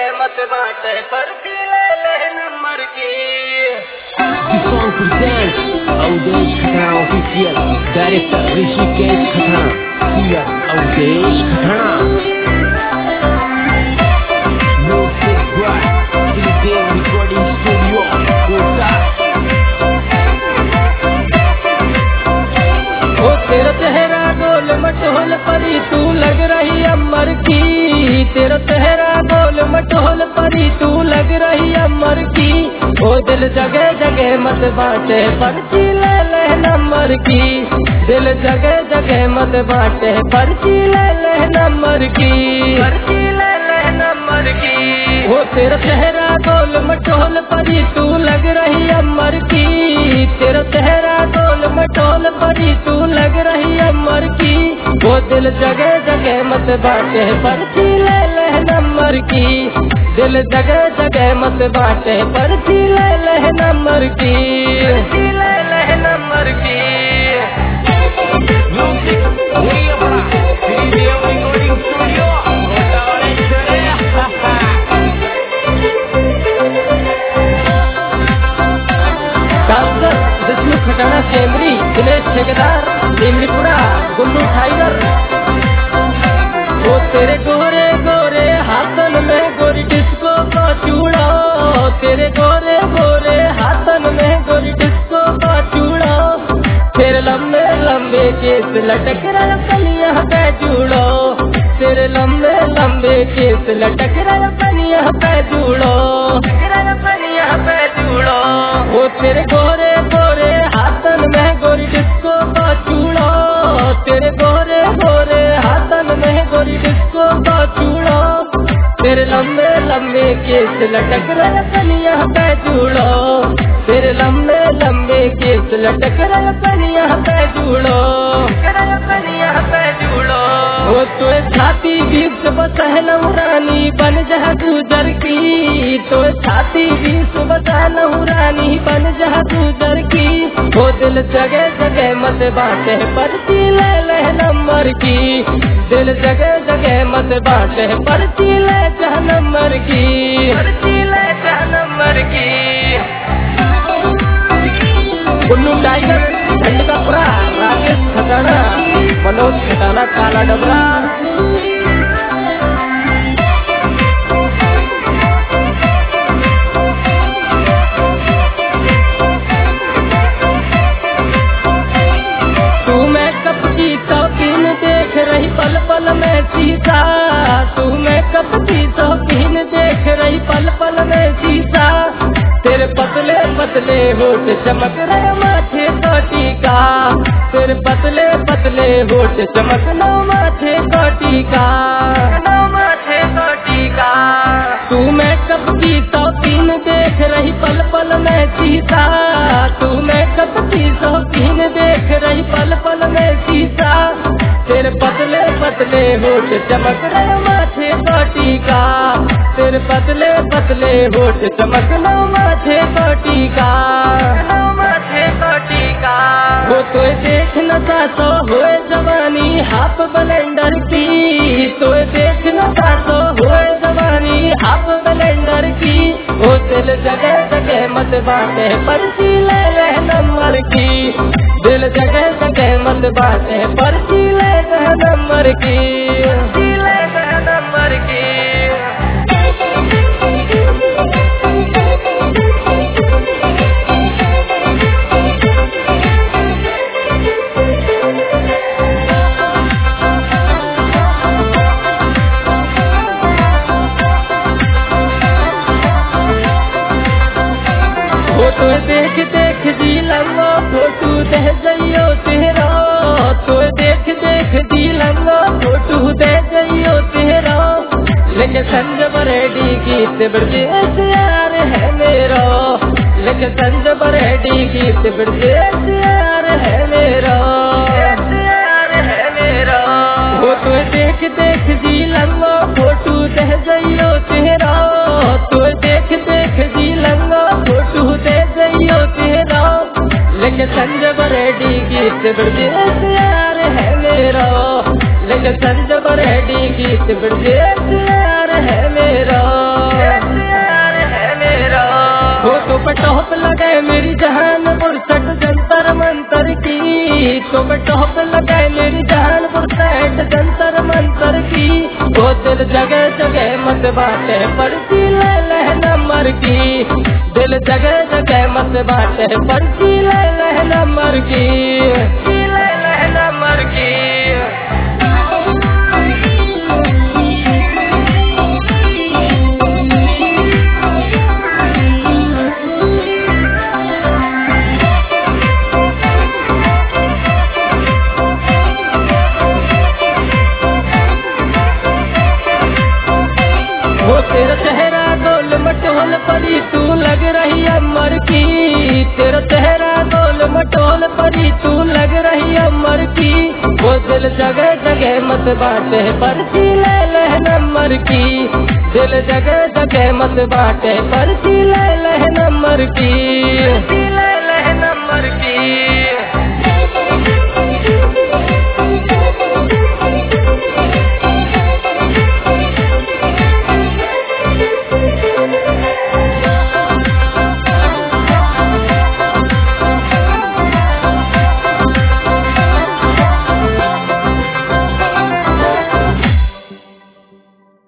जगह मत बाटे पर्ची ले ले नंबर की। This song presents Avdesh Khatana official, director Rishikesh Khatana, singer Avdesh Khatana. Music by Dilip Recording Studio, Kota. ओ तेरा चेहरा गोल मटोल परी तू लग रही अमर की, तेरा चेहरा गोल मटोल परी तू लग रही अमर की। ओ दिल जगह जगह मत बाटे पर्ची ले ले नंबर की, दिल जगह जगह मत बाटे पर्ची ले ले नंबर की, पर्ची ले ले नंबर की। ओ तेरा चेहरा गोल मटोल परी तू लग रही अमर की, तेरा चेहरा गोल मटोल परी तू लग रही अमर की। वो दिल जगह जगह मत बाटे पर्ची ले ले नंबर की, दिल जगह जगह मत बाटे पर्ची ले ले नंबर की, पर्ची ले ले नंबर की। Music, Dilip Recording Studio, Kota doctor Vishnu Khatana Kemri, Dinesh ठेकेदार नीमड़ीपुरा, गुल्लू टाइगर। वो तेरे गोरे गोरे हाथन में गोरी डिस्को का चूड़ा, तेरे गोरे गोरे हाथन में गोरी डिस्को का चूड़ा। तेरे लंबे लंबे केस लटक रहे कलियां पे जुड़ो, तेरे लंबे लंबे केस लटक रहे कलियां पे जुड़ो, कलियां पे जुड़ो। वो तेरे गोरे गोरे हाथन में गोरी डिस्को का चूड़ा, तेरे गोरे गोरे हाथन में गोरी डिस्को का चूड़ा। तेरे लंबे लंबे केस लटक रहे कलियां पे जुड़ो, तेरे लंबे लंबे केस लटक रहे कलियां पे जुड़ो, कलियां पे जुड़ो। वो तुए छाती बीच बसहलू रानी बन जा गुजर की, तो छाती बीच बसहलू रानी बन जा गुजर की। वो दिल जगह जगह मत बाटे पर्ची ले ले नंबर की, दिल जगह जगह मत बाटे पर्ची ले जा नंबर की, पर्ची ले जा नंबर की। गुल्लू टाइगर झंडकापुरा, राकेश खटाना, मनोज खटाना काला डबरा। तू मेकअप की शौकीन देख रही पल पल में शीशा, तू मेकअप की शौकीन देख रही पल पल में शीशा। तेरे पतले पतले होठ चमक रहे माथे का टीका, तेरे पतले पतले होठ चमक लो माथे का टीका, माथे का टीका। तू मेकअप की शौकीन देख रही पल पल में शीशा, तू मेकअप की शौकीन देख रही पल पल में शीशा। तेरे पतले पतले होठ चमक रहे माथे का टीका, तेरे पतले पतले होठ चमक लो माथे का टीका, माथे का टीका। वो तो देख न सासो होए जवानी हाफ ब्लेंडर की, तो देख न सासो होए जवानी हाफ ब्लेंडर की। वो दिल जगह जगह मत बाटे पर्ची ले ले नंबर की, दिल जगह जगह मत बाटे पर्ची ले ले नंबर की, पर्ची ले ले नंबर की। फोटो देख देख जी लंगा फोटो दे जइयो तेरा, तो देख देख जी लंगा फोटो दे जइयो तेरा। लेके संज बरेडी गीत ब्रजेश यार है मेरा, लेके संज बरेडी गीत ब्रजेश यार है मेरा, यार है मेरा। फोटो देख देख जी लंगा फोटो दे जइयो तेरा, तो देख देख जी लंगा फोटो दे जइयो तेरा। लेके संज बरेडी गीत ब्रजेश यार है मेरा, लेके संज बरेडी गीत ब्रजेश यार है मेरा। की। वो दिल जगह जगह मत बाटे पर्ची ले नंबर की। दिल जगह जगह मत बाटे पर्ची ले नंबर की। ले नंबर की। वो तेरा चेहरा गोल मटोल परी तू लग रही अमर की। तेरा चेहरा गोल मटोल परी तू लग रही अमर की। वो दिल जगह जगह मत बाटे पर्ची ले नंबर की। दिल जगह जगह मत बाटे पर्ची ले नंबर की।